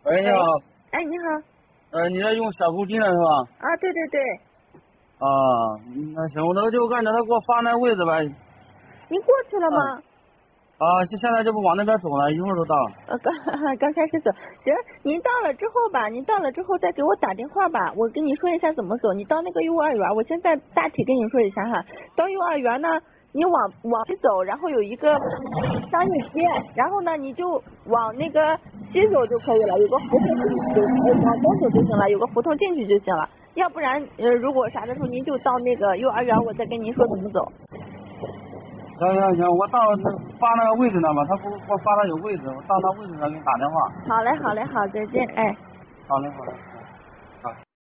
喂，你好。 哎，你好。 你在用小沟进来是吧？ 啊，对对对。 啊，那行，那就按照他给我发那位置呗。 您过去了吗？ 现在这不往那边走了，一会儿就到。 刚开始走。行，您到了之后吧，您到了之后再给我打电话吧，我跟你说一下怎么走。你到那个幼儿园，我现在大体跟你说一下哈。到幼儿园呢，你往西走，然后有一个商业街，然后呢你就往那个西走就可以了，有个胡同进去往东走就行了，有个胡同进去就行了。要不然如果啥的时候您就到那个幼儿园，我再跟您说怎么走。 行，我到发那个位置那吧，他给我发那有位置，我到那位置上给你打电话。 好嘞，好，再见，哎。 好嘞。